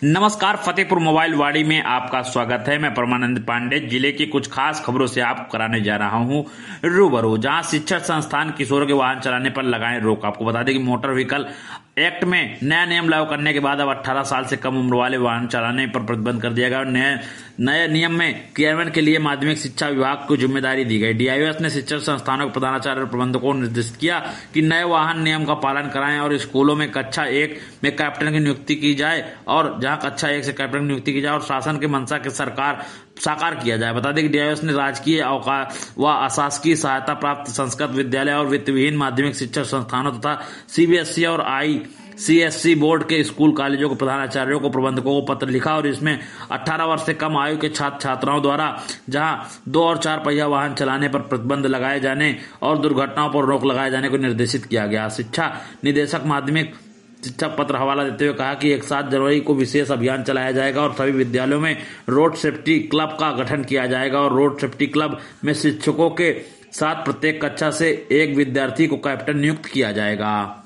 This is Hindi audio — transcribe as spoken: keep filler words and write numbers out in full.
नमस्कार, फतेहपुर मोबाइल वाड़ी में आपका स्वागत है। मैं परमानंद पांडे जिले की कुछ खास खबरों से आपको कराने जा रहा हूं रूबरू। जहां शिक्षण संस्थान किशोरों के वाहन चलाने पर लगाएं रोक। आपको बता दें कि मोटर व्हीकल एक्ट में नया नियम लागू करने के बाद अब अठारह साल से कम उम्र वाले वाहन चलाने पर प्रतिबंध कर दिया गया और नए नए नियम में क्रियान्वयन के लिए माध्यमिक शिक्षा विभाग को जिम्मेदारी दी गई। डीआईओएस ने शिक्षण संस्थानों के प्रधानाचार्य और प्रबंधकों को निर्देशित किया कि नए वाहन नियम का पालन कराएं और स्कूलों में कक्षा एक में कैप्टन की नियुक्ति की जाए और जहां कक्षा एक से कैप्टन की नियुक्ति की जाए और शासन के मंशा के सरकार साकार किया जाए। बता दें कि डीआईओएस ने राजकीय अवकाश व अशासकीय सहायता प्राप्त संस्कृत विद्यालय और वित्तविहीन माध्यमिक शिक्षा संस्थानों तथा सीबीएसई और आई सीएससी बोर्ड के स्कूल कॉलेजों के प्रधानाचार्यों को प्रबंधकों को पत्र लिखा और इसमें अठारह वर्ष से कम आयु के छात्र छात्राओं द्वारा जहां दो और चार पहिया वाहन चलाने पर प्रतिबंध लगाए जाने और दुर्घटनाओं पर रोक लगाए जाने को निर्देशित किया गया। शिक्षा निदेशक माध्यमिक शिक्षा पत्र हवाला देते हुए कहा कि एक सात जनवरी को विशेष अभियान चलाया जाएगा और सभी विद्यालयों में रोड सेफ्टी क्लब का गठन किया जाएगा और रोड सेफ्टी क्लब में शिक्षकों के साथ प्रत्येक कक्षा से एक विद्यार्थी को कैप्टन नियुक्त किया जाएगा।